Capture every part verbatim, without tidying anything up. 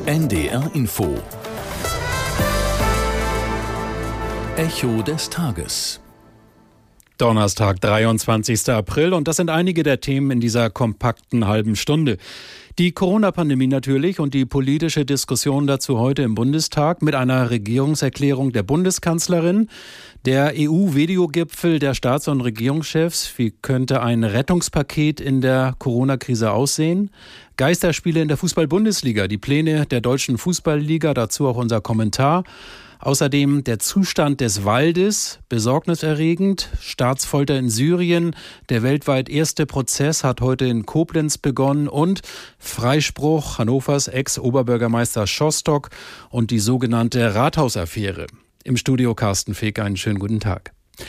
N D R Info. Echo des Tages. Donnerstag, dreiundzwanzigster April, und das sind einige der Themen in dieser kompakten halben Stunde. Die Corona-Pandemie natürlich und die politische Diskussion dazu heute im Bundestag mit einer Regierungserklärung der Bundeskanzlerin, der E U-Videogipfel der Staats- und Regierungschefs. Wie könnte ein Rettungspaket in der Corona-Krise aussehen? Geisterspiele in der Fußball-Bundesliga, die Pläne der Deutschen Fußballliga, dazu auch unser Kommentar. Außerdem der Zustand des Waldes, besorgniserregend. Staatsfolter in Syrien, der weltweit erste Prozess hat heute in Koblenz begonnen. Und Freispruch Hannovers Ex-Oberbürgermeister Schostock und die sogenannte Rathausaffäre. Im Studio Carsten Feck, einen schönen guten Tag.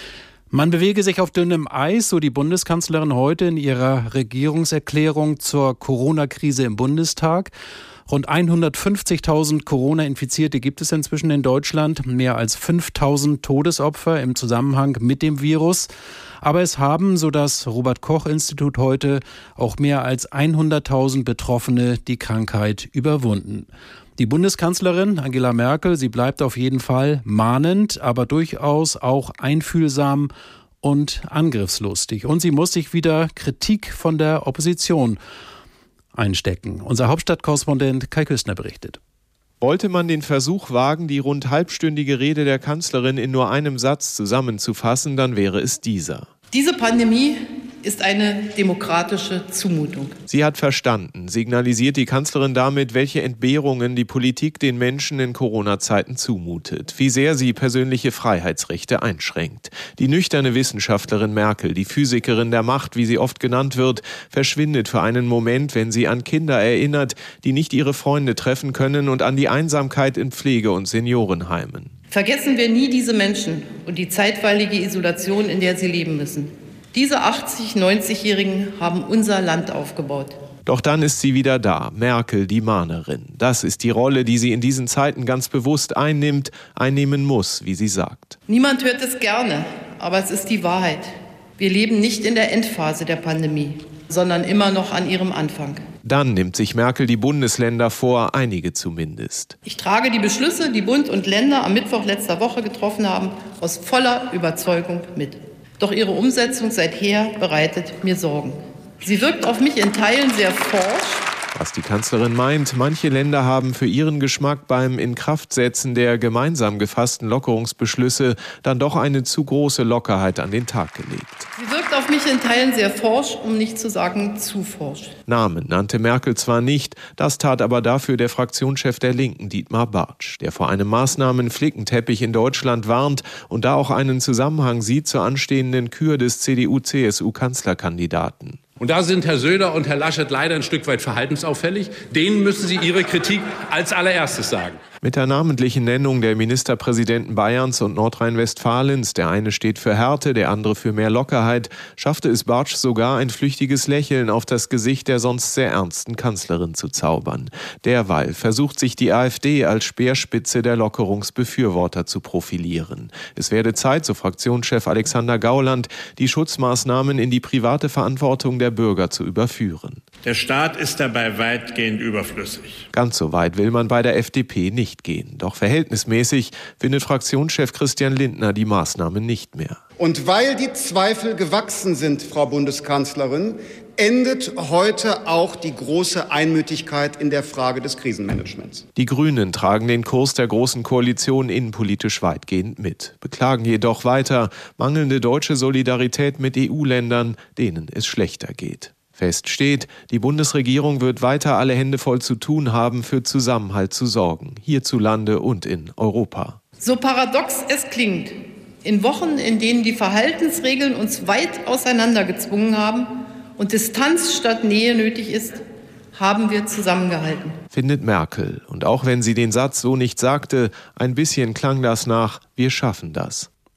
Man bewege sich auf dünnem Eis, so die Bundeskanzlerin heute in ihrer Regierungserklärung zur Corona-Krise im Bundestag. Rund hundertfünfzigtausend Corona-Infizierte gibt es inzwischen in Deutschland, mehr als fünftausend Todesopfer im Zusammenhang mit dem Virus. Aber es haben, so das Robert-Koch-Institut heute, auch mehr als hunderttausend Betroffene die Krankheit überwunden. Die Bundeskanzlerin Angela Merkel, sie bleibt auf jeden Fall mahnend, aber durchaus auch einfühlsam und angriffslustig. Und sie muss sich wieder Kritik von der Opposition einstecken. Unser Hauptstadtkorrespondent Kai Küstner berichtet. Wollte man den Versuch wagen, die rund halbstündige Rede der Kanzlerin in nur einem Satz zusammenzufassen, dann wäre es dieser. Diese Pandemie ist eine demokratische Zumutung. Sie hat verstanden, signalisiert die Kanzlerin damit, welche Entbehrungen die Politik den Menschen in Corona-Zeiten zumutet, wie sehr sie persönliche Freiheitsrechte einschränkt. Die nüchterne Wissenschaftlerin Merkel, die Physikerin der Macht, wie sie oft genannt wird, verschwindet für einen Moment, wenn sie an Kinder erinnert, die nicht ihre Freunde treffen können, und an die Einsamkeit in Pflege- und Seniorenheimen. Vergessen wir nie diese Menschen und die zeitweilige Isolation, in der sie leben müssen. Diese achtzig-, neunzigjährigen haben unser Land aufgebaut. Doch dann ist sie wieder da, Merkel, die Mahnerin. Das ist die Rolle, die sie in diesen Zeiten ganz bewusst einnimmt, einnehmen muss, wie sie sagt. Niemand hört es gerne, aber es ist die Wahrheit. Wir leben nicht in der Endphase der Pandemie, sondern immer noch an ihrem Anfang. Dann nimmt sich Merkel die Bundesländer vor, einige zumindest. Ich trage die Beschlüsse, die Bund und Länder am Mittwoch letzter Woche getroffen haben, aus voller Überzeugung mit. Doch ihre Umsetzung seither bereitet mir Sorgen. Sie wirkt auf mich in Teilen sehr forsch. Was die Kanzlerin meint, manche Länder haben für ihren Geschmack beim Inkraftsetzen der gemeinsam gefassten Lockerungsbeschlüsse dann doch eine zu große Lockerheit an den Tag gelegt. Sie wirkt auf mich in Teilen sehr forsch, um nicht zu sagen zu forsch. Namen nannte Merkel zwar nicht, das tat aber dafür der Fraktionschef der Linken, Dietmar Bartsch, der vor einem Maßnahmen-Flickenteppich in Deutschland warnt und da auch einen Zusammenhang sieht zur anstehenden Kür des C D U-C S U-Kanzlerkandidaten. Und da sind Herr Söder und Herr Laschet leider ein Stück weit verhaltensauffällig. Denen müssen Sie Ihre Kritik als allererstes sagen. Mit der namentlichen Nennung der Ministerpräsidenten Bayerns und Nordrhein-Westfalens, der eine steht für Härte, der andere für mehr Lockerheit, schaffte es Bartsch sogar, ein flüchtiges Lächeln auf das Gesicht der sonst sehr ernsten Kanzlerin zu zaubern. Derweil versucht sich die AfD als Speerspitze der Lockerungsbefürworter zu profilieren. Es werde Zeit, so Fraktionschef Alexander Gauland, die Schutzmaßnahmen in die private Verantwortung der Bürger zu überführen. Der Staat ist dabei weitgehend überflüssig. Ganz so weit will man bei der F D P nicht gehen. Doch verhältnismäßig findet Fraktionschef Christian Lindner die Maßnahmen nicht mehr. Und weil die Zweifel gewachsen sind, Frau Bundeskanzlerin, endet heute auch die große Einmütigkeit in der Frage des Krisenmanagements. Die Grünen tragen den Kurs der Großen Koalition innenpolitisch weitgehend mit, beklagen jedoch weiter mangelnde deutsche Solidarität mit E U-Ländern, denen es schlechter geht. Fest steht, die Bundesregierung wird weiter alle Hände voll zu tun haben, für Zusammenhalt zu sorgen, hierzulande und in Europa. So paradox es klingt, in Wochen, in denen die Verhaltensregeln uns weit auseinandergezwungen haben und Distanz statt Nähe nötig ist, haben wir zusammengehalten. Findet Merkel. Und auch wenn sie den Satz so nicht sagte, ein bisschen klang das nach: Wir schaffen das.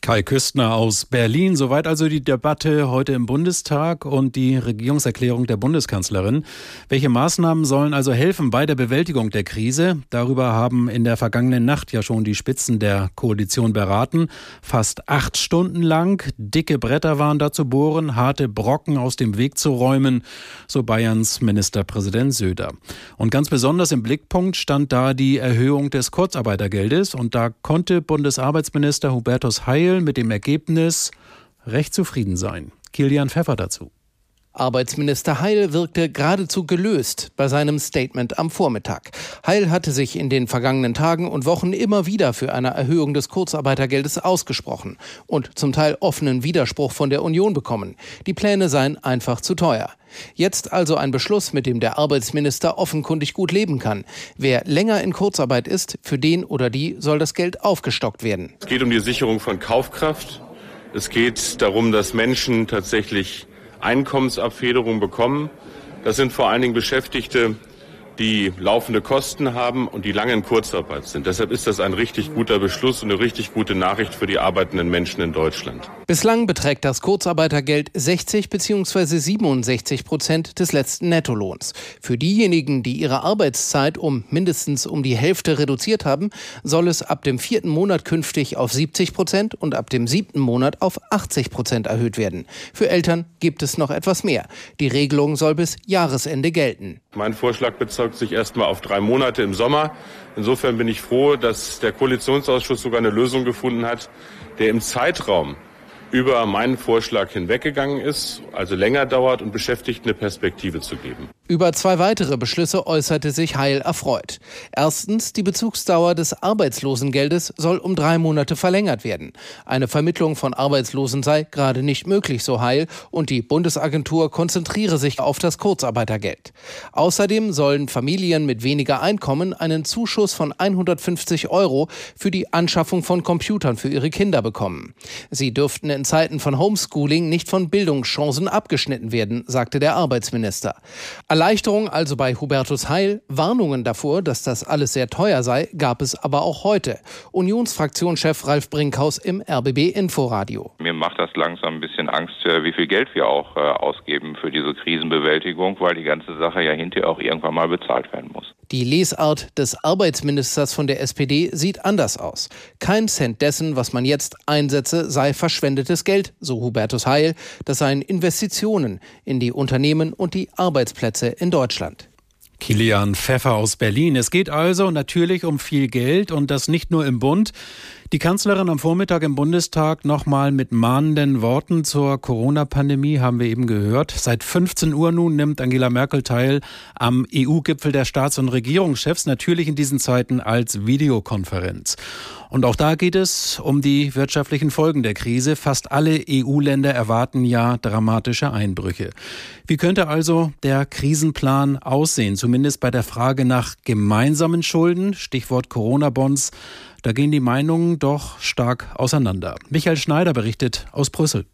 Kai Küstner aus Berlin. Soweit also die Debatte heute im Bundestag und die Regierungserklärung der Bundeskanzlerin. Welche Maßnahmen sollen also helfen bei der Bewältigung der Krise? Darüber haben in der vergangenen Nacht ja schon die Spitzen der Koalition beraten. Fast acht Stunden lang. Dicke Bretter waren da zu bohren, harte Brocken aus dem Weg zu räumen, so Bayerns Ministerpräsident Söder. Und ganz besonders im Blickpunkt stand da die Erhöhung des Kurzarbeitergeldes. Und da konnte Bundesarbeitsminister Hubertus Heil mit dem Ergebnis recht zufrieden sein. Kilian Pfeffer dazu. Arbeitsminister Heil wirkte geradezu gelöst bei seinem Statement am Vormittag. Heil hatte sich in den vergangenen Tagen und Wochen immer wieder für eine Erhöhung des Kurzarbeitergeldes ausgesprochen und zum Teil offenen Widerspruch von der Union bekommen. Die Pläne seien einfach zu teuer. Jetzt also ein Beschluss, mit dem der Arbeitsminister offenkundig gut leben kann. Wer länger in Kurzarbeit ist, für den oder die soll das Geld aufgestockt werden. Es geht um die Sicherung von Kaufkraft. Es geht darum, dass Menschen tatsächlich Einkommensabfederung bekommen. Das sind vor allen Dingen Beschäftigte, die laufende Kosten haben und die lange in Kurzarbeit sind. Deshalb ist das ein richtig guter Beschluss und eine richtig gute Nachricht für die arbeitenden Menschen in Deutschland. Bislang beträgt das Kurzarbeitergeld sechzig bzw. siebenundsechzig Prozent des letzten Nettolohns. Für diejenigen, die ihre Arbeitszeit um mindestens um die Hälfte reduziert haben, soll es ab dem vierten Monat künftig auf siebzig Prozent und ab dem siebten Monat auf achtzig Prozent erhöht werden. Für Eltern gibt es noch etwas mehr. Die Regelung soll bis Jahresende gelten. Mein Vorschlag bezeugt sich erstmal auf drei Monate im Sommer. Insofern bin ich froh, dass der Koalitionsausschuss sogar eine Lösung gefunden hat, der im Zeitraum über meinen Vorschlag hinweggegangen ist, also länger dauert und Beschäftigten eine Perspektive zu geben. Über zwei weitere Beschlüsse äußerte sich Heil erfreut. Erstens, die Bezugsdauer des Arbeitslosengeldes soll um drei Monate verlängert werden. Eine Vermittlung von Arbeitslosen sei gerade nicht möglich, so Heil, und die Bundesagentur konzentriere sich auf das Kurzarbeitergeld. Außerdem sollen Familien mit weniger Einkommen einen Zuschuss von hundertfünfzig Euro für die Anschaffung von Computern für ihre Kinder bekommen. Sie dürften in Zeiten von Homeschooling nicht von Bildungschancen abgeschnitten werden, sagte der Arbeitsminister. Erleichterung also bei Hubertus Heil. Warnungen davor, dass das alles sehr teuer sei, gab es aber auch heute. Unionsfraktionschef Ralf Brinkhaus im R B B Inforadio. Mir macht das langsam ein bisschen Angst, wie viel Geld wir auch äh, ausgeben für diese Krisenbewältigung, weil die ganze Sache ja hinterher auch irgendwann mal bezahlt werden muss. Die Lesart des Arbeitsministers von der S P D sieht anders aus. Kein Cent dessen, was man jetzt einsetze, sei verschwendetes Geld, so Hubertus Heil. Das seien Investitionen in die Unternehmen und die Arbeitsplätze in Deutschland. Kilian Pfeffer aus Berlin. Es geht also natürlich um viel Geld und das nicht nur im Bund. Die Kanzlerin am Vormittag im Bundestag nochmal mit mahnenden Worten zur Corona-Pandemie, haben wir eben gehört. Seit fünfzehn Uhr nun nimmt Angela Merkel teil am E U-Gipfel der Staats- und Regierungschefs, natürlich in diesen Zeiten als Videokonferenz. Und auch da geht es um die wirtschaftlichen Folgen der Krise. Fast alle E U-Länder erwarten ja dramatische Einbrüche. Wie könnte also der Krisenplan aussehen? Zumindest bei der Frage nach gemeinsamen Schulden, Stichwort Corona-Bonds. Da gehen die Meinungen doch stark auseinander. Michael Schneider berichtet aus Brüssel.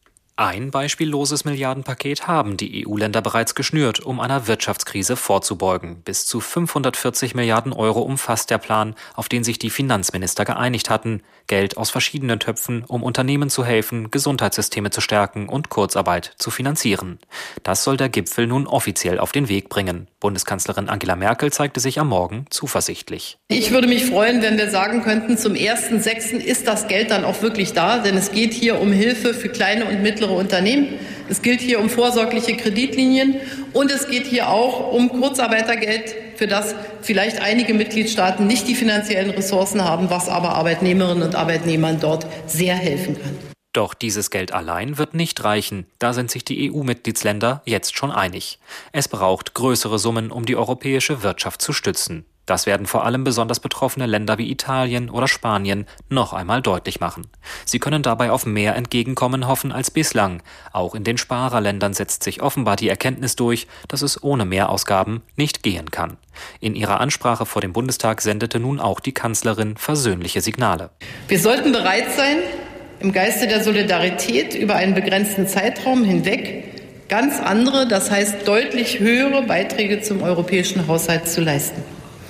Ein beispielloses Milliardenpaket haben die E U-Länder bereits geschnürt, um einer Wirtschaftskrise vorzubeugen. Bis zu fünfhundertvierzig Milliarden Euro umfasst der Plan, auf den sich die Finanzminister geeinigt hatten. Geld aus verschiedenen Töpfen, um Unternehmen zu helfen, Gesundheitssysteme zu stärken und Kurzarbeit zu finanzieren. Das soll der Gipfel nun offiziell auf den Weg bringen. Bundeskanzlerin Angela Merkel zeigte sich am Morgen zuversichtlich. Ich würde mich freuen, wenn wir sagen könnten, zum ersten sechsten ist das Geld dann auch wirklich da, denn es geht hier um Hilfe für kleine und mittlere Unternehmen. Es gilt hier um vorsorgliche Kreditlinien und es geht hier auch um Kurzarbeitergeld, für das vielleicht einige Mitgliedstaaten nicht die finanziellen Ressourcen haben, was aber Arbeitnehmerinnen und Arbeitnehmern dort sehr helfen kann. Doch dieses Geld allein wird nicht reichen. Da sind sich die E U-Mitgliedsländer jetzt schon einig. Es braucht größere Summen, um die europäische Wirtschaft zu stützen. Das werden vor allem besonders betroffene Länder wie Italien oder Spanien noch einmal deutlich machen. Sie können dabei auf mehr Entgegenkommen hoffen als bislang. Auch in den Sparerländern setzt sich offenbar die Erkenntnis durch, dass es ohne Mehrausgaben nicht gehen kann. In ihrer Ansprache vor dem Bundestag sendete nun auch die Kanzlerin versöhnliche Signale. Wir sollten bereit sein, im Geiste der Solidarität über einen begrenzten Zeitraum hinweg ganz andere, das heißt deutlich höhere Beiträge zum europäischen Haushalt zu leisten.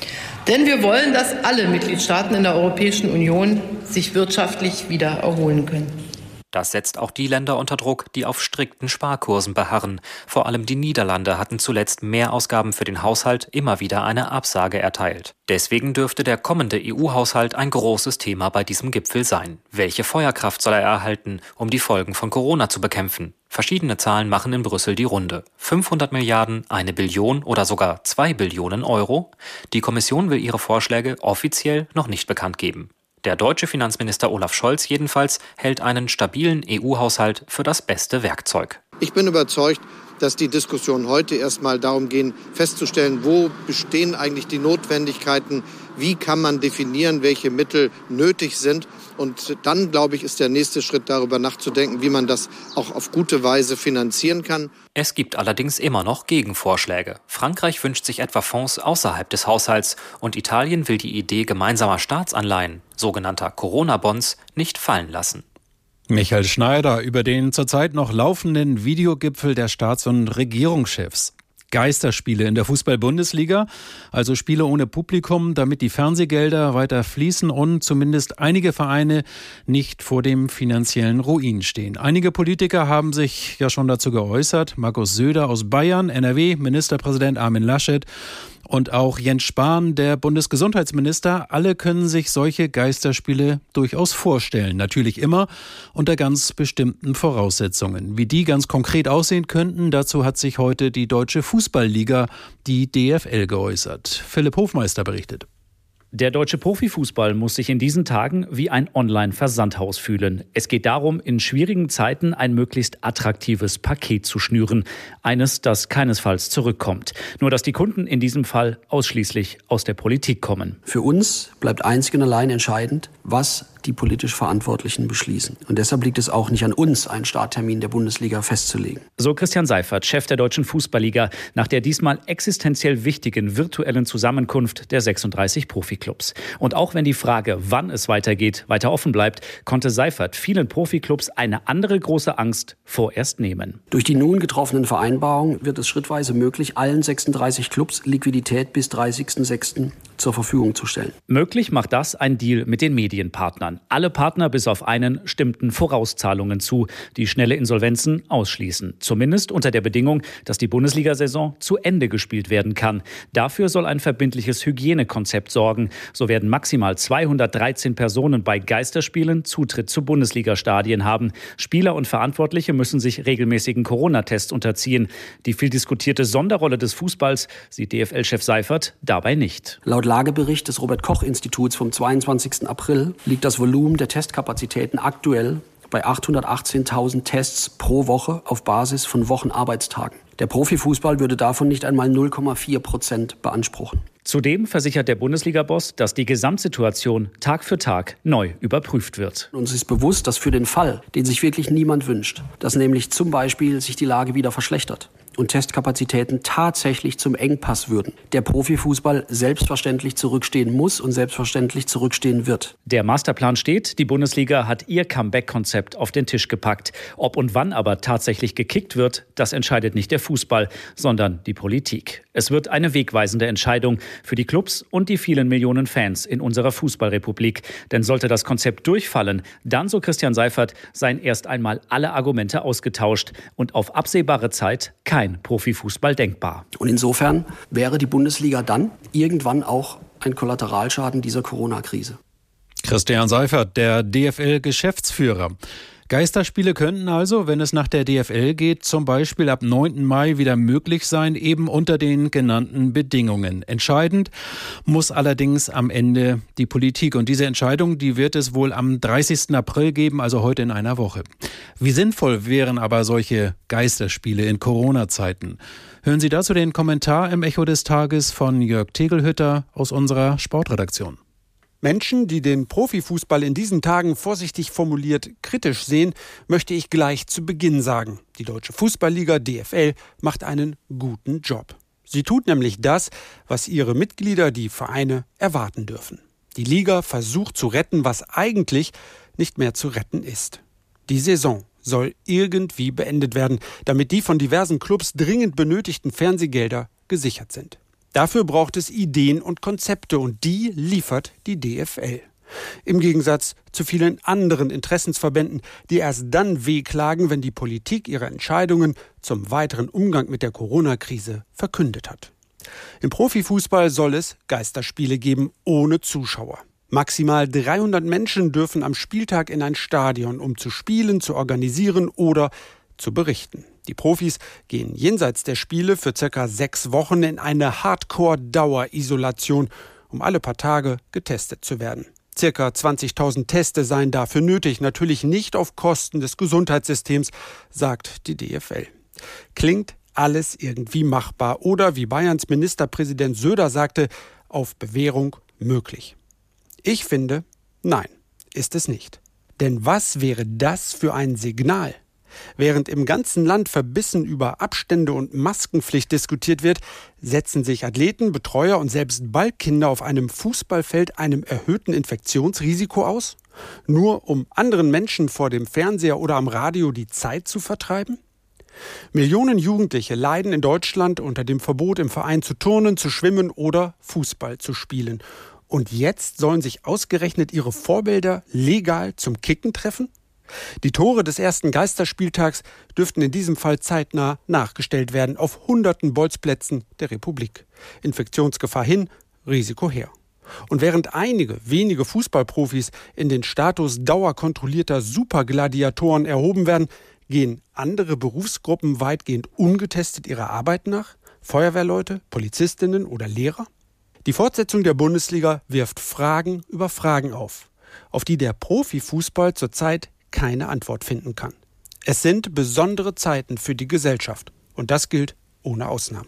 Denn wir wollen, dass alle Mitgliedstaaten in der Europäischen Union sich wirtschaftlich wieder erholen können. Das setzt auch die Länder unter Druck, die auf strikten Sparkursen beharren. Vor allem die Niederlande hatten zuletzt Mehrausgaben für den Haushalt immer wieder eine Absage erteilt. Deswegen dürfte der kommende E U-Haushalt ein großes Thema bei diesem Gipfel sein. Welche Feuerkraft soll er erhalten, um die Folgen von Corona zu bekämpfen? Verschiedene Zahlen machen in Brüssel die Runde. fünfhundert Milliarden, eine Billion oder sogar zwei Billionen Euro? Die Kommission will ihre Vorschläge offiziell noch nicht bekannt geben. Der deutsche Finanzminister Olaf Scholz jedenfalls hält einen stabilen E U-Haushalt für das beste Werkzeug. Ich bin überzeugt, dass die Diskussionen heute erstmal darum gehen, festzustellen, wo bestehen eigentlich die Notwendigkeiten, wie kann man definieren, welche Mittel nötig sind. Und dann, glaube ich, ist der nächste Schritt, darüber nachzudenken, wie man das auch auf gute Weise finanzieren kann. Es gibt allerdings immer noch Gegenvorschläge. Frankreich wünscht sich etwa Fonds außerhalb des Haushalts und Italien will die Idee gemeinsamer Staatsanleihen, sogenannter Corona-Bonds, nicht fallen lassen. Michael Schneider über den zurzeit noch laufenden Videogipfel der Staats- und Regierungschefs. Geisterspiele in der Fußball-Bundesliga, also Spiele ohne Publikum, damit die Fernsehgelder weiter fließen und zumindest einige Vereine nicht vor dem finanziellen Ruin stehen. Einige Politiker haben sich ja schon dazu geäußert. Markus Söder aus Bayern, N R W, Ministerpräsident Armin Laschet und auch Jens Spahn, der Bundesgesundheitsminister. Alle können sich solche Geisterspiele durchaus vorstellen. Natürlich immer unter ganz bestimmten Voraussetzungen. Wie die ganz konkret aussehen könnten, dazu hat sich heute die Deutsche Fußballliga, die D F L, geäußert. Philipp Hofmeister berichtet. Der deutsche Profifußball muss sich in diesen Tagen wie ein Online-Versandhaus fühlen. Es geht darum, in schwierigen Zeiten ein möglichst attraktives Paket zu schnüren. Eines, das keinesfalls zurückkommt. Nur, dass die Kunden in diesem Fall ausschließlich aus der Politik kommen. Für uns bleibt einzig und allein entscheidend, was die politisch Verantwortlichen beschließen. Und deshalb liegt es auch nicht an uns, einen Starttermin der Bundesliga festzulegen. So Christian Seifert, Chef der Deutschen Fußballliga, nach der diesmal existenziell wichtigen virtuellen Zusammenkunft der sechsunddreißig Profiklubs. Und auch wenn die Frage, wann es weitergeht, weiter offen bleibt, konnte Seifert vielen Profiklubs eine andere große Angst vorerst nehmen. Durch die nun getroffenen Vereinbarungen wird es schrittweise möglich, allen sechsunddreißig Clubs Liquidität bis dreißigsten sechsten zur Verfügung zu stellen. Möglich macht das ein Deal mit den Medienpartnern. Alle Partner bis auf einen stimmten Vorauszahlungen zu, die schnelle Insolvenzen ausschließen. Zumindest unter der Bedingung, dass die Bundesliga-Saison zu Ende gespielt werden kann. Dafür soll ein verbindliches Hygienekonzept sorgen. So werden maximal zweihundertdreizehn Personen bei Geisterspielen Zutritt zu Bundesliga-Stadien haben. Spieler und Verantwortliche müssen sich regelmäßigen Corona-Tests unterziehen. Die viel diskutierte Sonderrolle des Fußballs sieht D F L-Chef Seifert dabei nicht. Laut Lagebericht des Robert-Koch-Instituts vom zweiundzwanzigsten April liegt das Volumen der Testkapazitäten aktuell bei achthundertachtzehntausend Tests pro Woche auf Basis von Wochenarbeitstagen. Der Profifußball würde davon nicht einmal null Komma vier Prozent beanspruchen. Zudem versichert der Bundesliga-Boss, dass die Gesamtsituation Tag für Tag neu überprüft wird. Uns ist bewusst, dass für den Fall, den sich wirklich niemand wünscht, dass nämlich zum Beispiel sich die Lage wieder verschlechtert und Testkapazitäten tatsächlich zum Engpass würden, der Profifußball selbstverständlich zurückstehen muss und selbstverständlich zurückstehen wird. Der Masterplan steht, die Bundesliga hat ihr Comeback-Konzept auf den Tisch gepackt. Ob und wann aber tatsächlich gekickt wird, das entscheidet nicht der Fußball, sondern die Politik. Es wird eine wegweisende Entscheidung für die Clubs und die vielen Millionen Fans in unserer Fußballrepublik. Denn sollte das Konzept durchfallen, dann, so Christian Seifert, seien erst einmal alle Argumente ausgetauscht und auf absehbare Zeit kein Profifußball denkbar. Und insofern wäre die Bundesliga dann irgendwann auch ein Kollateralschaden dieser Corona-Krise. Christian Seifert, der D F L-Geschäftsführer. Geisterspiele könnten also, wenn es nach der D F L geht, zum Beispiel ab neunten Mai wieder möglich sein, eben unter den genannten Bedingungen. Entscheidend muss allerdings am Ende die Politik. Und diese Entscheidung, die wird es wohl am dreißigsten April geben, also heute in einer Woche. Wie sinnvoll wären aber solche Geisterspiele in Corona-Zeiten? Hören Sie dazu den Kommentar im Echo des Tages von Jörg Tegelhütter aus unserer Sportredaktion. Menschen, die den Profifußball in diesen Tagen vorsichtig formuliert kritisch sehen, möchte ich gleich zu Beginn sagen. Die Deutsche Fußballliga D F L macht einen guten Job. Sie tut nämlich das, was ihre Mitglieder, die Vereine, erwarten dürfen. Die Liga versucht zu retten, was eigentlich nicht mehr zu retten ist. Die Saison soll irgendwie beendet werden, damit die von diversen Clubs dringend benötigten Fernsehgelder gesichert sind. Dafür braucht es Ideen und Konzepte und die liefert die D F L. Im Gegensatz zu vielen anderen Interessensverbänden, die erst dann wehklagen, wenn die Politik ihre Entscheidungen zum weiteren Umgang mit der Corona-Krise verkündet hat. Im Profifußball soll es Geisterspiele geben ohne Zuschauer. Maximal dreihundert Menschen dürfen am Spieltag in ein Stadion, um zu spielen, zu organisieren oder zu berichten. Die Profis gehen jenseits der Spiele für circa sechs Wochen in eine Hardcore-Dauerisolation, um alle paar Tage getestet zu werden. Circa zwanzigtausend Teste seien dafür nötig, natürlich nicht auf Kosten des Gesundheitssystems, sagt die D F L. Klingt alles irgendwie machbar oder, wie Bayerns Ministerpräsident Söder sagte, auf Bewährung möglich. Ich finde, nein, ist es nicht. Denn was wäre das für ein Signal? Während im ganzen Land verbissen über Abstände und Maskenpflicht diskutiert wird, setzen sich Athleten, Betreuer und selbst Ballkinder auf einem Fußballfeld einem erhöhten Infektionsrisiko aus? Nur um anderen Menschen vor dem Fernseher oder am Radio die Zeit zu vertreiben? Millionen Jugendliche leiden in Deutschland unter dem Verbot, im Verein zu turnen, zu schwimmen oder Fußball zu spielen. Und jetzt sollen sich ausgerechnet ihre Vorbilder legal zum Kicken treffen? Die Tore des ersten Geisterspieltags dürften in diesem Fall zeitnah nachgestellt werden auf hunderten Bolzplätzen der Republik. Infektionsgefahr hin, Risiko her. Und während einige wenige Fußballprofis in den Status dauerkontrollierter Supergladiatoren erhoben werden, gehen andere Berufsgruppen weitgehend ungetestet ihrer Arbeit nach? Feuerwehrleute, Polizistinnen oder Lehrer? Die Fortsetzung der Bundesliga wirft Fragen über Fragen auf, auf die der Profifußball zurzeit keine Antwort finden kann. Es sind besondere Zeiten für die Gesellschaft und das gilt ohne Ausnahme.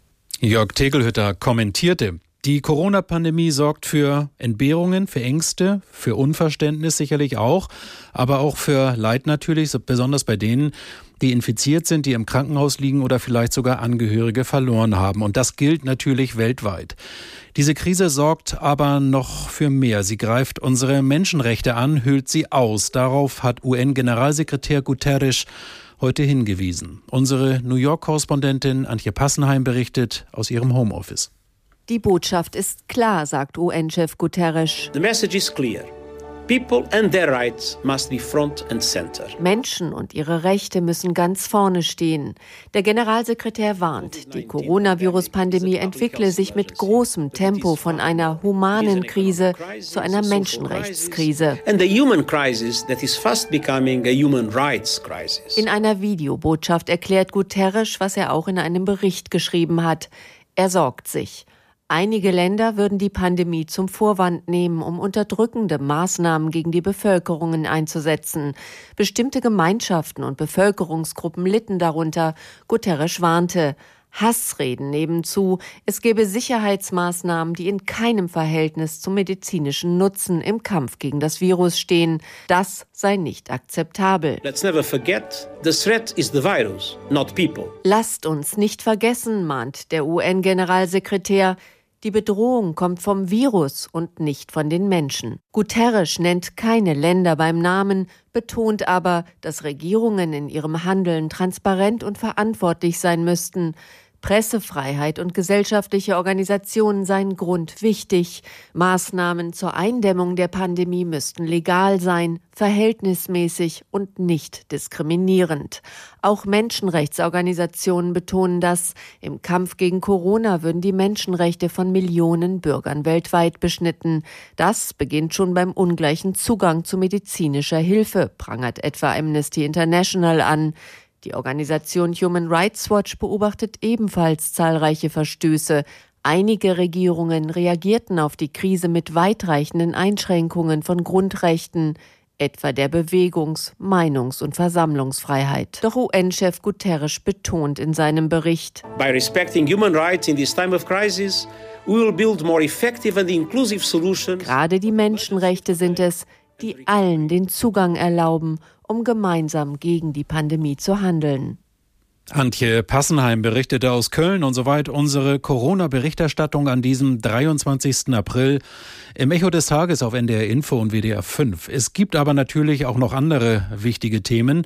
Jörg Tegelhütter kommentierte: Die Corona-Pandemie sorgt für Entbehrungen, für Ängste, für Unverständnis sicherlich auch, aber auch für Leid natürlich, besonders bei denen, die infiziert sind, die im Krankenhaus liegen oder vielleicht sogar Angehörige verloren haben. Und das gilt natürlich weltweit. Diese Krise sorgt aber noch für mehr. Sie greift unsere Menschenrechte an, hüllt sie aus. Darauf hat U N-Generalsekretär Guterres heute hingewiesen. Unsere New York-Korrespondentin Antje Passenheim berichtet aus ihrem Homeoffice. Die Botschaft ist klar, sagt U N-Chef Guterres. The message is clear. People and their rights must be front and center. Menschen und ihre Rechte müssen ganz vorne stehen. Der Generalsekretär warnt, die Coronavirus-Pandemie entwickle sich mit großem Tempo von einer humanen Krise zu einer Menschenrechtskrise. And the human crisis that is fast becoming a human rights crisis. In einer Videobotschaft erklärt Guterres, was er auch in einem Bericht geschrieben hat. Er sorgt sich. Einige Länder würden die Pandemie zum Vorwand nehmen, um unterdrückende Maßnahmen gegen die Bevölkerungen einzusetzen. Bestimmte Gemeinschaften und Bevölkerungsgruppen litten darunter. Guterres warnte. Hassreden nebenzu. Es gäbe Sicherheitsmaßnahmen, die in keinem Verhältnis zum medizinischen Nutzen im Kampf gegen das Virus stehen. Das sei nicht akzeptabel. Let's never forget, the threat is the virus, not people. Lasst uns nicht vergessen, mahnt der U N-Generalsekretär. Die Bedrohung kommt vom Virus und nicht von den Menschen. Guterres nennt keine Länder beim Namen, betont aber, dass Regierungen in ihrem Handeln transparent und verantwortlich sein müssten. Pressefreiheit und gesellschaftliche Organisationen seien grundwichtig. Maßnahmen zur Eindämmung der Pandemie müssten legal sein, verhältnismäßig und nicht diskriminierend. Auch Menschenrechtsorganisationen betonen das. Im Kampf gegen Corona würden die Menschenrechte von Millionen Bürgern weltweit beschnitten. Das beginnt schon beim ungleichen Zugang zu medizinischer Hilfe, prangert etwa Amnesty International an. Die Organisation Human Rights Watch beobachtet ebenfalls zahlreiche Verstöße. Einige Regierungen reagierten auf die Krise mit weitreichenden Einschränkungen von Grundrechten, etwa der Bewegungs-, Meinungs- und Versammlungsfreiheit. Doch U N-Chef Guterres betont in seinem Bericht: By respecting human rights in this time of crisis, we will build more effective and inclusive solutions. Gerade die Menschenrechte sind es, die allen den Zugang erlauben, um gemeinsam gegen die Pandemie zu handeln. Antje Passenheim berichtete aus Köln und soweit unsere Corona-Berichterstattung an diesem dreiundzwanzigsten April im Echo des Tages auf N D R Info und W D R fünf. Es gibt aber natürlich auch noch andere wichtige Themen.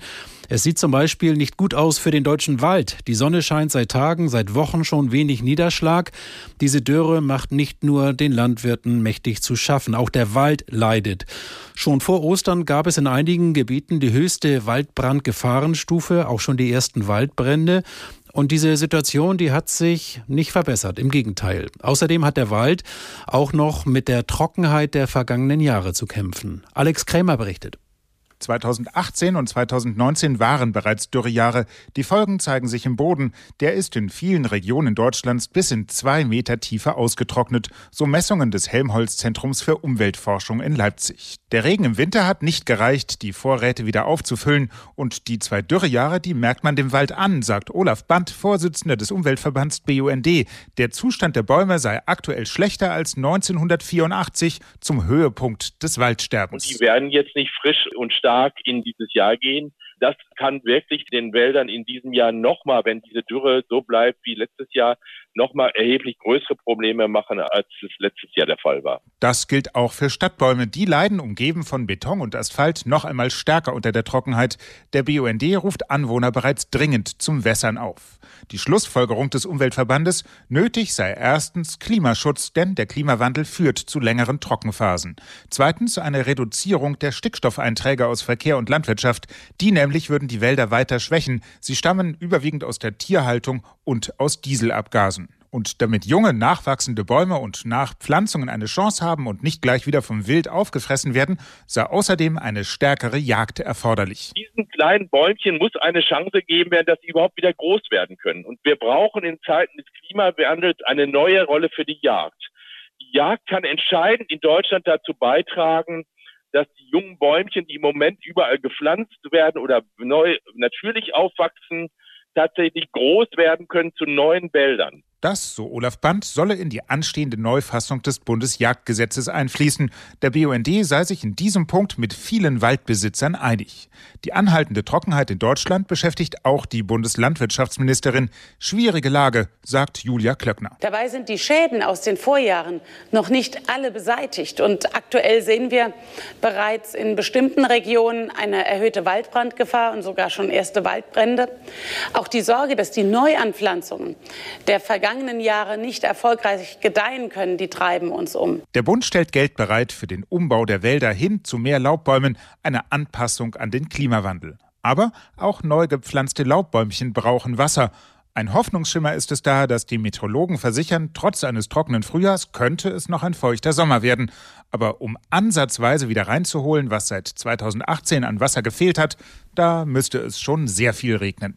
Es sieht zum Beispiel nicht gut aus für den deutschen Wald. Die Sonne scheint seit Tagen, seit Wochen schon wenig Niederschlag. Diese Dürre macht nicht nur den Landwirten mächtig zu schaffen, auch der Wald leidet. Schon vor Ostern gab es in einigen Gebieten die höchste Waldbrandgefahrenstufe, auch schon die ersten Waldbrände. Und diese Situation, die hat sich nicht verbessert, im Gegenteil. Außerdem hat der Wald auch noch mit der Trockenheit der vergangenen Jahre zu kämpfen. Alex Krämer berichtet. zweitausendachtzehn und zweitausendneunzehn waren bereits Dürrejahre. Die Folgen zeigen sich im Boden. Der ist in vielen Regionen Deutschlands bis in zwei Meter Tiefe ausgetrocknet, so Messungen des Helmholtz-Zentrums für Umweltforschung in Leipzig. Der Regen im Winter hat nicht gereicht, die Vorräte wieder aufzufüllen. Und die zwei Dürrejahre, die merkt man dem Wald an, sagt Olaf Bandt, Vorsitzender des Umweltverbands B U N D. Der Zustand der Bäume sei aktuell schlechter als neunzehnhundertvierundachtzig, zum Höhepunkt des Waldsterbens. Und die werden jetzt nicht frisch und stark in dieses Jahr gehen. Das kann wirklich den Wäldern in diesem Jahr nochmal, wenn diese Dürre so bleibt wie letztes Jahr, nochmal erheblich größere Probleme machen, als es letztes Jahr der Fall war. Das gilt auch für Stadtbäume. Die leiden, umgeben von Beton und Asphalt, noch einmal stärker unter der Trockenheit. Der B U N D ruft Anwohner bereits dringend zum Wässern auf. Die Schlussfolgerung des Umweltverbandes: nötig sei erstens Klimaschutz, denn der Klimawandel führt zu längeren Trockenphasen. Zweitens eine Reduzierung der Stickstoffeinträge aus Verkehr und Landwirtschaft. Die nämlich würden die Wälder weiter schwächen. Sie stammen überwiegend aus der Tierhaltung und aus Dieselabgasen. Und damit junge, nachwachsende Bäume und Nachpflanzungen eine Chance haben und nicht gleich wieder vom Wild aufgefressen werden, sei außerdem eine stärkere Jagd erforderlich. Diesen kleinen Bäumchen muss eine Chance gegeben werden, dass sie überhaupt wieder groß werden können. Und wir brauchen in Zeiten des Klimawandels eine neue Rolle für die Jagd. Die Jagd kann entscheidend in Deutschland dazu beitragen, dass die jungen Bäumchen, die im Moment überall gepflanzt werden oder neu natürlich aufwachsen, tatsächlich groß werden können zu neuen Wäldern. Das, so Olaf Bandt, solle in die anstehende Neufassung des Bundesjagdgesetzes einfließen. Der B U N D sei sich in diesem Punkt mit vielen Waldbesitzern einig. Die anhaltende Trockenheit in Deutschland beschäftigt auch die Bundeslandwirtschaftsministerin. Schwierige Lage, sagt Julia Klöckner. Dabei sind die Schäden aus den Vorjahren noch nicht alle beseitigt. Und aktuell sehen wir bereits in bestimmten Regionen eine erhöhte Waldbrandgefahr und sogar schon erste Waldbrände. Auch die Sorge, dass die Neuanpflanzungen der vergangenen Jahre nicht erfolgreich gedeihen können, die treiben uns um. Der Bund stellt Geld bereit für den Umbau der Wälder hin zu mehr Laubbäumen, eine Anpassung an den Klimawandel. Aber auch neu gepflanzte Laubbäumchen brauchen Wasser. Ein Hoffnungsschimmer ist es da, dass die Meteorologen versichern, trotz eines trockenen Frühjahrs könnte es noch ein feuchter Sommer werden. Aber um ansatzweise wieder reinzuholen, was seit zweitausendachtzehn an Wasser gefehlt hat, da müsste es schon sehr viel regnen.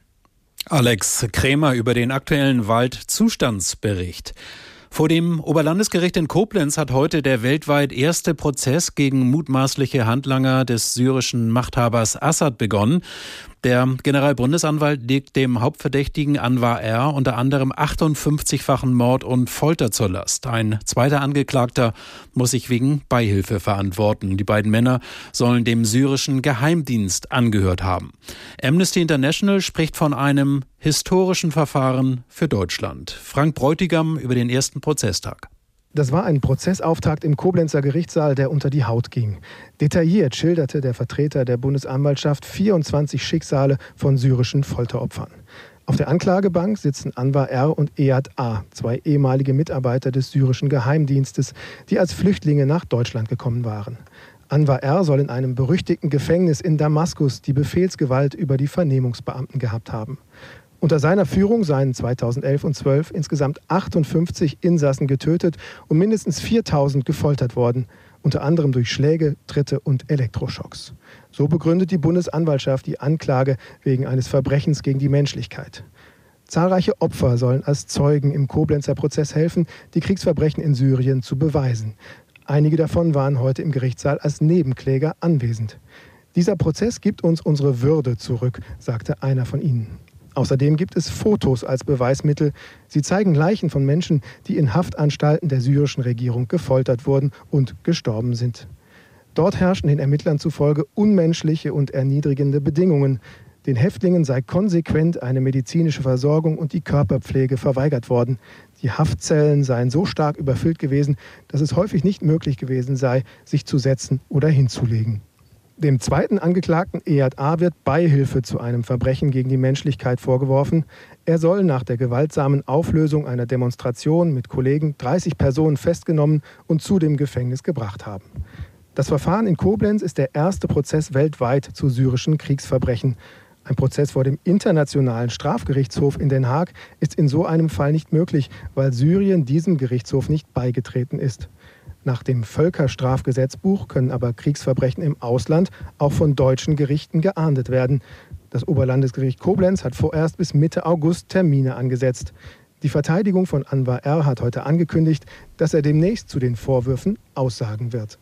Alex Krämer über den aktuellen Waldzustandsbericht. Vor dem Oberlandesgericht in Koblenz hat heute der weltweit erste Prozess gegen mutmaßliche Handlanger des syrischen Machthabers Assad begonnen. Der Generalbundesanwalt legt dem Hauptverdächtigen Anwar R. unter anderem achtundfünfzigfachen Mord und Folter zur Last. Ein zweiter Angeklagter muss sich wegen Beihilfe verantworten. Die beiden Männer sollen dem syrischen Geheimdienst angehört haben. Amnesty International spricht von einem historischen Verfahren für Deutschland. Frank Bräutigam über den ersten Prozesstag. Das war ein Prozessauftakt im Koblenzer Gerichtssaal, der unter die Haut ging. Detailliert schilderte der Vertreter der Bundesanwaltschaft vierundzwanzig Schicksale von syrischen Folteropfern. Auf der Anklagebank sitzen Anwar R. und Eyad A., zwei ehemalige Mitarbeiter des syrischen Geheimdienstes, die als Flüchtlinge nach Deutschland gekommen waren. Anwar R. soll in einem berüchtigten Gefängnis in Damaskus die Befehlsgewalt über die Vernehmungsbeamten gehabt haben. Unter seiner Führung seien zweitausendelf und zwölf insgesamt achtundfünfzig Insassen getötet und mindestens viertausend gefoltert worden, unter anderem durch Schläge, Tritte und Elektroschocks. So begründet die Bundesanwaltschaft die Anklage wegen eines Verbrechens gegen die Menschlichkeit. Zahlreiche Opfer sollen als Zeugen im Koblenzer Prozess helfen, die Kriegsverbrechen in Syrien zu beweisen. Einige davon waren heute im Gerichtssaal als Nebenkläger anwesend. Dieser Prozess gibt uns unsere Würde zurück, sagte einer von ihnen. Außerdem gibt es Fotos als Beweismittel. Sie zeigen Leichen von Menschen, die in Haftanstalten der syrischen Regierung gefoltert wurden und gestorben sind. Dort herrschen den Ermittlern zufolge unmenschliche und erniedrigende Bedingungen. Den Häftlingen sei konsequent eine medizinische Versorgung und die Körperpflege verweigert worden. Die Haftzellen seien so stark überfüllt gewesen, dass es häufig nicht möglich gewesen sei, sich zu setzen oder hinzulegen. Dem zweiten Angeklagten Eyad A. wird Beihilfe zu einem Verbrechen gegen die Menschlichkeit vorgeworfen. Er soll nach der gewaltsamen Auflösung einer Demonstration mit Kollegen dreißig Personen festgenommen und zu dem Gefängnis gebracht haben. Das Verfahren in Koblenz ist der erste Prozess weltweit zu syrischen Kriegsverbrechen. Ein Prozess vor dem Internationalen Strafgerichtshof in Den Haag ist in so einem Fall nicht möglich, weil Syrien diesem Gerichtshof nicht beigetreten ist. Nach dem Völkerstrafgesetzbuch können aber Kriegsverbrechen im Ausland auch von deutschen Gerichten geahndet werden. Das Oberlandesgericht Koblenz hat vorerst bis Mitte August Termine angesetzt. Die Verteidigung von Anwar R. hat heute angekündigt, dass er demnächst zu den Vorwürfen aussagen wird.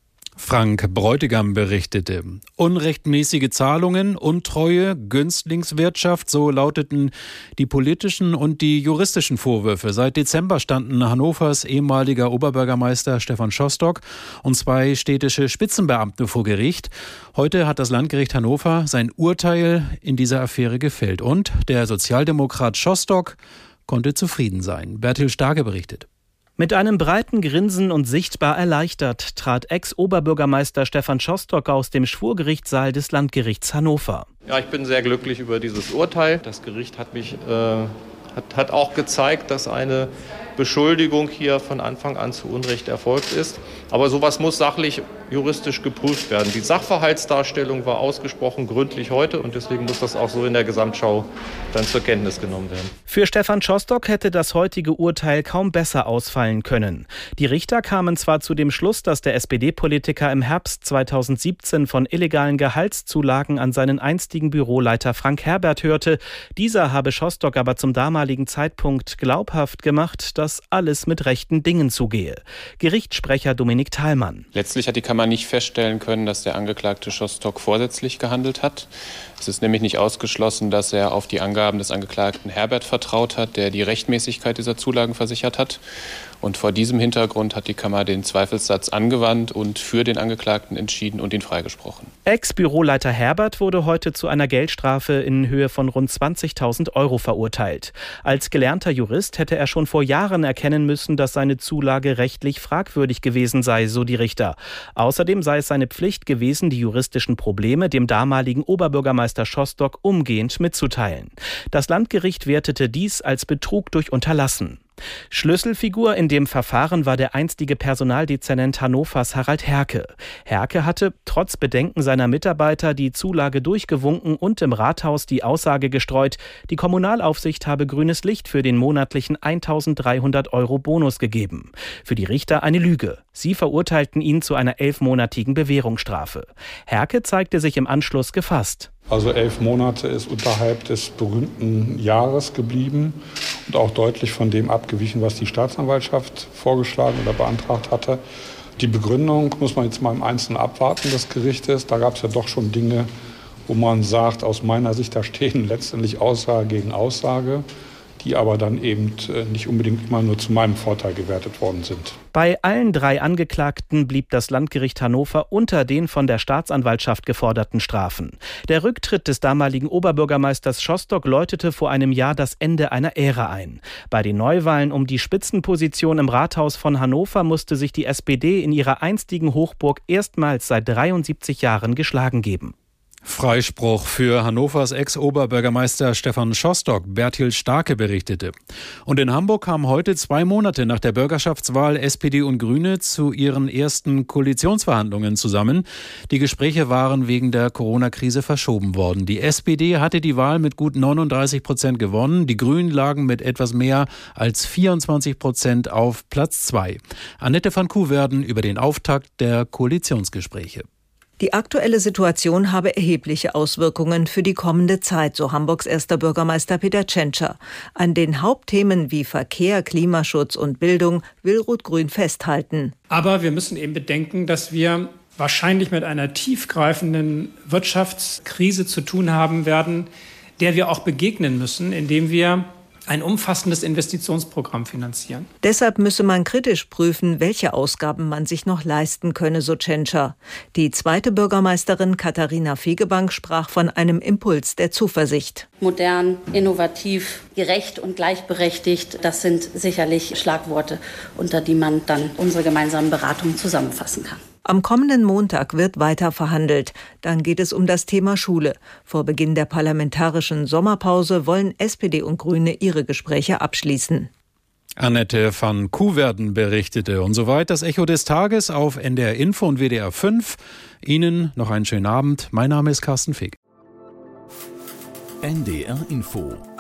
Frank Bräutigam berichtete. Unrechtmäßige Zahlungen, Untreue, Günstlingswirtschaft, so lauteten die politischen und die juristischen Vorwürfe. Seit Dezember standen Hannovers ehemaliger Oberbürgermeister Stefan Schostock und zwei städtische Spitzenbeamte vor Gericht. Heute hat das Landgericht Hannover sein Urteil in dieser Affäre gefällt. Und der Sozialdemokrat Schostock konnte zufrieden sein. Bertil Starke berichtet. Mit einem breiten Grinsen und sichtbar erleichtert trat Ex-Oberbürgermeister Stefan Schostock aus dem Schwurgerichtssaal des Landgerichts Hannover. Ja, ich bin sehr glücklich über dieses Urteil. Das Gericht hat mich äh, hat, hat auch gezeigt, dass eine Beschuldigung hier von Anfang an zu Unrecht erfolgt ist. Aber sowas muss sachlich juristisch geprüft werden. Die Sachverhaltsdarstellung war ausgesprochen gründlich heute und deswegen muss das auch so in der Gesamtschau dann zur Kenntnis genommen werden. Für Stefan Schostock hätte das heutige Urteil kaum besser ausfallen können. Die Richter kamen zwar zu dem Schluss, dass der S P D-Politiker im Herbst zweitausendsiebzehn von illegalen Gehaltszulagen an seinen einstigen Büroleiter Frank Herbert hörte. Dieser habe Schostock aber zum damaligen Zeitpunkt glaubhaft gemacht, dass alles mit rechten Dingen zugehe. Gerichtssprecher Dominik Thalmann. Letztlich hat die Kammer nicht feststellen können, dass der Angeklagte Schostock vorsätzlich gehandelt hat. Es ist nämlich nicht ausgeschlossen, dass er auf die Angaben des Angeklagten Herbert vertraut hat, der die Rechtmäßigkeit dieser Zulagen versichert hat. Und vor diesem Hintergrund hat die Kammer den Zweifelssatz angewandt und für den Angeklagten entschieden und ihn freigesprochen. Ex-Büroleiter Herbert wurde heute zu einer Geldstrafe in Höhe von rund zwanzigtausend Euro verurteilt. Als gelernter Jurist hätte er schon vor Jahren erkennen müssen, dass seine Zulage rechtlich fragwürdig gewesen sei, so die Richter. Außerdem sei es seine Pflicht gewesen, die juristischen Probleme dem damaligen Oberbürgermeister Schostock umgehend mitzuteilen. Das Landgericht wertete dies als Betrug durch Unterlassen. Schlüsselfigur in dem Verfahren war der einstige Personaldezernent Hannovers Harald Herke. Herke hatte trotz Bedenken seiner Mitarbeiter die Zulage durchgewunken und im Rathaus die Aussage gestreut, die Kommunalaufsicht habe grünes Licht für den monatlichen eintausenddreihundert Euro Bonus gegeben. Für die Richter eine Lüge. Sie verurteilten ihn zu einer elfmonatigen Bewährungsstrafe. Herke zeigte sich im Anschluss gefasst. Also elf Monate ist unterhalb des berühmten Jahres geblieben und auch deutlich von dem abgewichen, was die Staatsanwaltschaft vorgeschlagen oder beantragt hatte. Die Begründung muss man jetzt mal im Einzelnen abwarten des Gerichtes. Da gab es ja doch schon Dinge, wo man sagt, aus meiner Sicht, da stehen letztendlich Aussage gegen Aussage, die aber dann eben nicht unbedingt immer nur zu meinem Vorteil gewertet worden sind. Bei allen drei Angeklagten blieb das Landgericht Hannover unter den von der Staatsanwaltschaft geforderten Strafen. Der Rücktritt des damaligen Oberbürgermeisters Schostock läutete vor einem Jahr das Ende einer Ära ein. Bei den Neuwahlen um die Spitzenposition im Rathaus von Hannover musste sich die S P D in ihrer einstigen Hochburg erstmals seit dreiundsiebzig Jahren geschlagen geben. Freispruch für Hannovers Ex-Oberbürgermeister Stefan Schostock, Bertil Starke berichtete. Und in Hamburg kamen heute zwei Monate nach der Bürgerschaftswahl S P D und Grüne zu ihren ersten Koalitionsverhandlungen zusammen. Die Gespräche waren wegen der Corona-Krise verschoben worden. Die S P D hatte die Wahl mit gut neununddreißig Prozent gewonnen. Die Grünen lagen mit etwas mehr als vierundzwanzig Prozent auf Platz zwei. Annette van Kuverden über den Auftakt der Koalitionsgespräche. Die aktuelle Situation habe erhebliche Auswirkungen für die kommende Zeit, so Hamburgs erster Bürgermeister Peter Tschentscher. An den Hauptthemen wie Verkehr, Klimaschutz und Bildung will Rot-Grün festhalten. Aber wir müssen eben bedenken, dass wir wahrscheinlich mit einer tiefgreifenden Wirtschaftskrise zu tun haben werden, der wir auch begegnen müssen, indem wir ein umfassendes Investitionsprogramm finanzieren. Deshalb müsse man kritisch prüfen, welche Ausgaben man sich noch leisten könne, so Tschentscher. Die zweite Bürgermeisterin Katharina Fegebank sprach von einem Impuls der Zuversicht. Modern, innovativ, gerecht und gleichberechtigt, das sind sicherlich Schlagworte, unter die man dann unsere gemeinsamen Beratungen zusammenfassen kann. Am kommenden Montag wird weiter verhandelt. Dann geht es um das Thema Schule. Vor Beginn der parlamentarischen Sommerpause wollen S P D und Grüne ihre Gespräche abschließen. Annette van Kuverden berichtete. Und soweit das Echo des Tages auf N D R Info und W D R fünf. Ihnen noch einen schönen Abend. Mein Name ist Carsten Fick. N D R Info